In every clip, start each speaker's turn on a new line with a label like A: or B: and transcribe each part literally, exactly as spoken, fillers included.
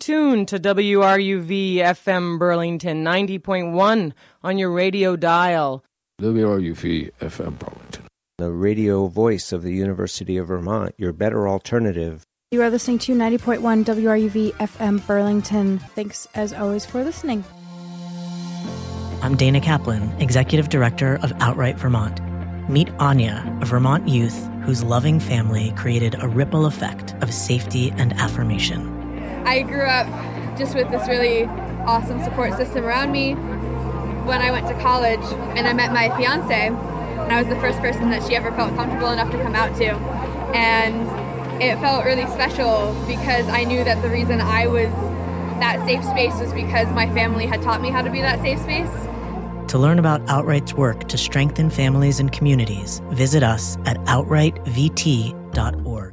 A: tuned to W R U V F M Burlington, ninety point one on your radio dial.
B: W R U V F M Burlington,
C: the radio voice of the University of Vermont, your better alternative.
D: You are listening to ninety point one W R U V F M Burlington. Thanks, as always, for listening.
E: I'm Dana Kaplan, Executive Director of Outright Vermont. Meet Anya, a Vermont youth whose loving family created a ripple effect of safety and affirmation.
F: I grew up just with this really awesome support system around me. When I went to college and I met my fiance, I was the first person that she ever felt comfortable enough to come out to. And it felt really special because I knew that the reason I was that safe space was because my family had taught me how to be that safe space.
E: To learn about Outright's work to strengthen families and communities, visit us at outright v t dot org.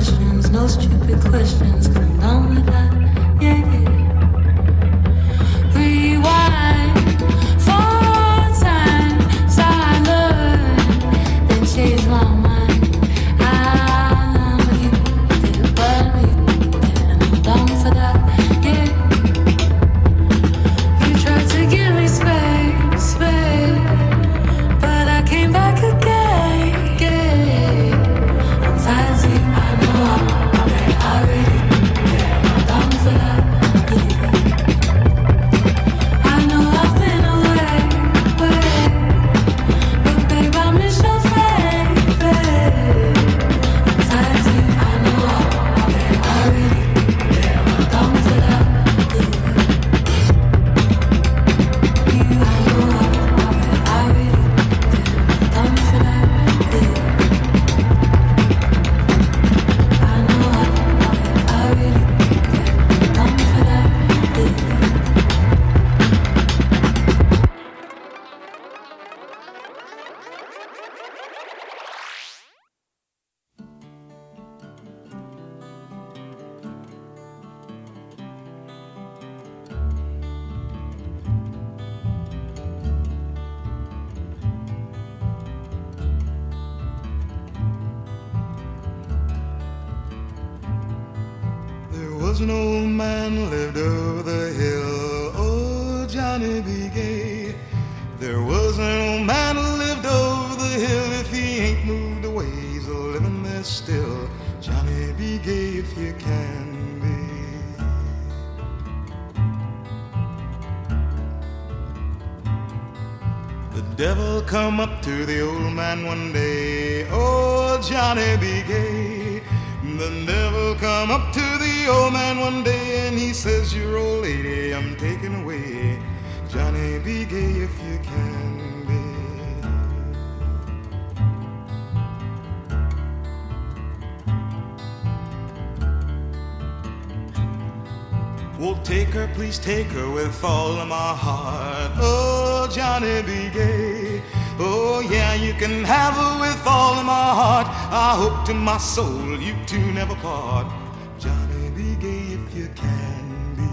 G: questions, no stupid questions. Come down with that, yeah, yeah. Rewind for time, so I learned, then change my mind. I never get there, but I made it there, and I'm down for that, yeah. You tried to give me space, space, but I came back again, yeah. I'm tired of you, I know I'm there, I already, yeah, I'm down for that, yeah. I know I've been away, away, but babe, I miss your face, babe. I'm tired of you, I know I'm there, I already, yeah, I'm down for that, yeah. You, I know I'm there, I already, yeah, I'm down for that, yeah. I know I'm there, I already, yeah, I'm down for that, yeah.
H: There was an old man lived over the hill, oh Johnny B. Gay. There was an old man who lived over the hill. If he ain't moved away, he's a living there still. Johnny B. Gay, if you can be. The devil come up to the old man one day, oh Johnny B. Gay. The devil come up to the old man one day and he says, your old lady I'm taking away. Johnny B. Gay, if you can be. Well, take her, please take her with all of my heart. Oh, Johnny B. Gay. Oh, yeah, you can have her with all of my heart. I hope to my soul you two never part. Johnny B. Gay, if you can be.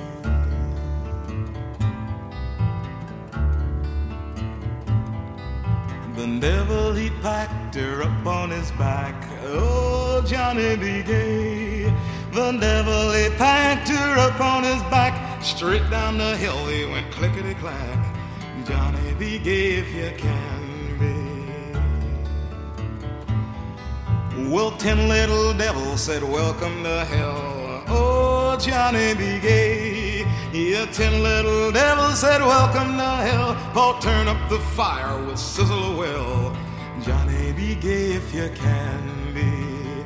H: The devil, he packed her up on his back. Oh, Johnny B. Gay. The devil, he packed her up on his back. Straight down the hill he went clickety-clack. Johnny B. Gay, if you can be. Well, ten little devils said, welcome to hell. Oh, Johnny B. Gay. Yeah, ten little devils said, welcome to hell. Paul, turn up the fire with sizzle a well. Johnny B. Gay, if you can be.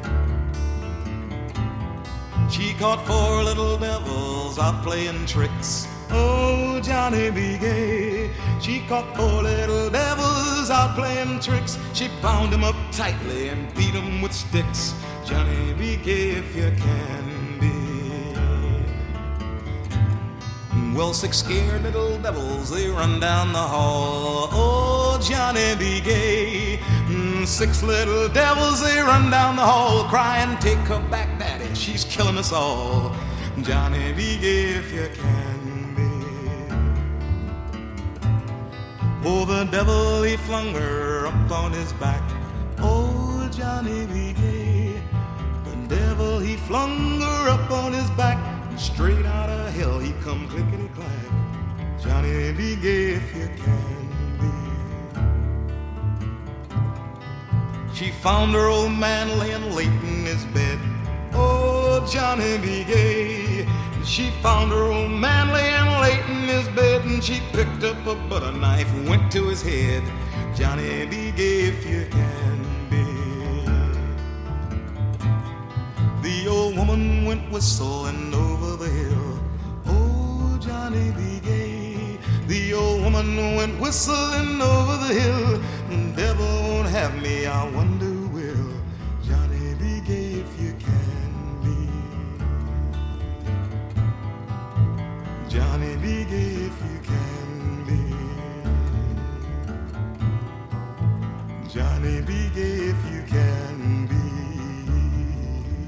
H: She caught four little devils out playing tricks. Oh, Johnny B. Gay. She caught four little devils out playing tricks. She bound them up tightly and beat them with sticks. Johnny B. Gay, if you can be. Well, six scared little devils, they run down the hall. Oh, Johnny B. Gay. Six little devils, they run down the hall crying, take her back, daddy, she's killing us all. Johnny B. Gay, if you can be. Oh, the devil, he flung her up on his back. Oh, Johnny B. Gay. The devil, he flung her up on his back. And straight out of hell, he come clickety-clack. Johnny B. Gay, if you can. She found her old man laying late in his bed. Oh, Johnny B. Gay. She found her old man laying late in his bed, and she picked up a butter knife, went to his head. Johnny B. Gay, if you can be. The old woman went whistling over the hill. Oh, Johnny B. Gay. The old woman went whistling over the hill. The devil won't have me, I wonder will. Johnny B. Gay, if you can be. Johnny B. Gay, if you can be. Johnny B. Gay, if you can be.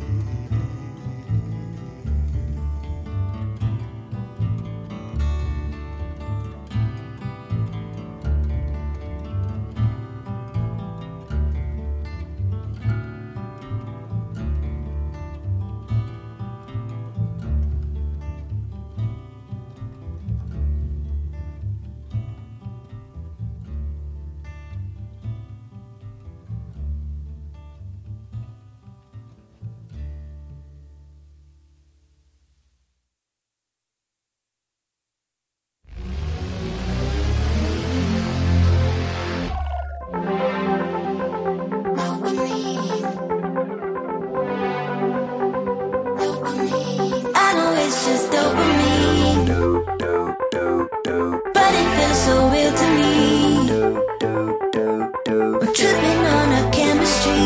G: We're tripping on our chemistry.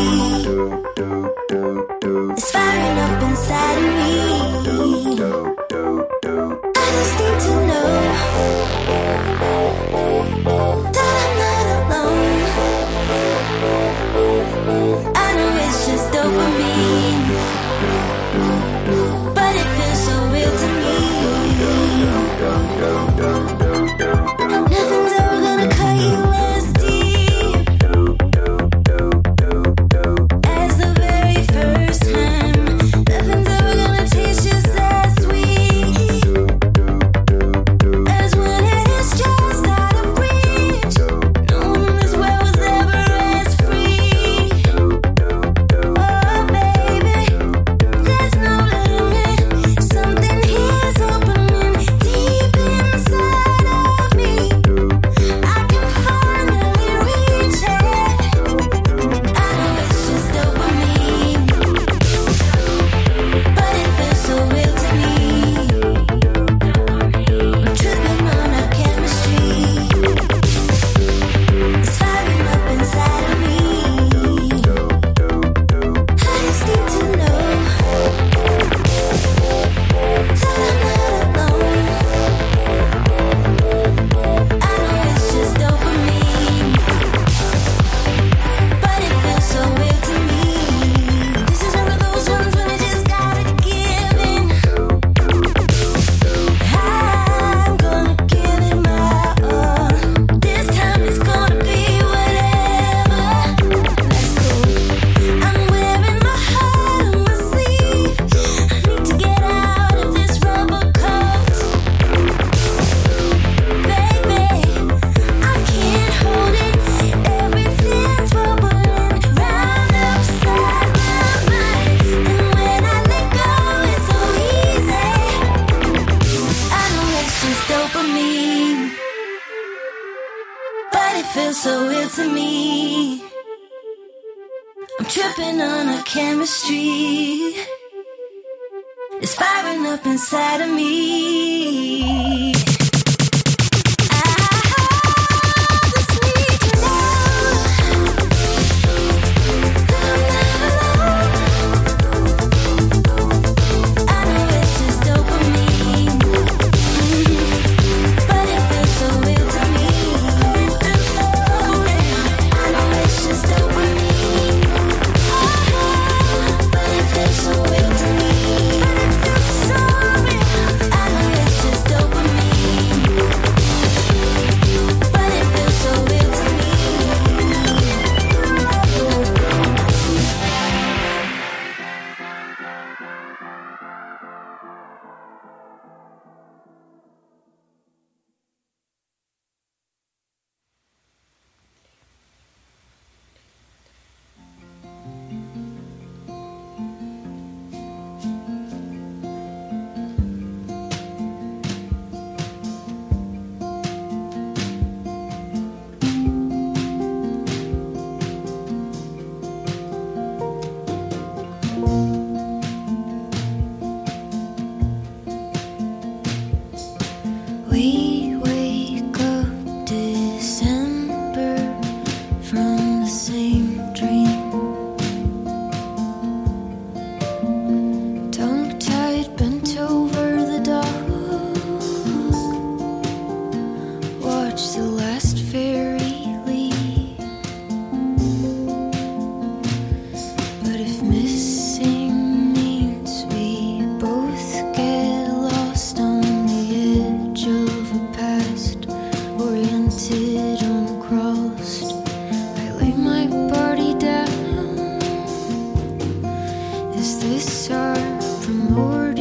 G: It's firing up inside of me. I just need to know that I'm not alone. I know it's just dopamine, but it feels so real to me. Nothing's ever gonna cut you as deep as the very first time. Nothing's ever gonna taste just as sweet as when it is just out of reach. No one in this world was ever as free. Oh baby, there's no limit. Something here's opening deep inside of me. I can finally reach it. I know it's just dopamine, but it feels so real to me. We're tripping on our chemistry. It's firing up inside of me. I just need to know that I'm not alone. I know it's just dopamine, but it feels so real to me. This is one of those ones when I just gotta give in. I'm gonna give it my all. This time it's gonna be whatever. Let's go. I'm wearing my heart on my sleeve. I need to get out of this rubber coat. Baby, I can't hold it. Everything's bubbling round upside my mind. And when I let go, it's so easy. I know it's just dopamine, but it feels so real to me. I'm tripping on our chemistry. It's firing up inside of me. I just need to know that I'm not alone. I know it's just dopamine, but it feels so real to me. I know it's just dopamine, but it feels so real to me. So real. I know it's just dopamine, but it feels so real to me. We wake up December from the same dream. Tongue-tied, bent over the dog. Watch the last fairy leave. But if missing means we both get lost on the edge of a past, oriented, uncrossed, I lay my body down. Is this our primordial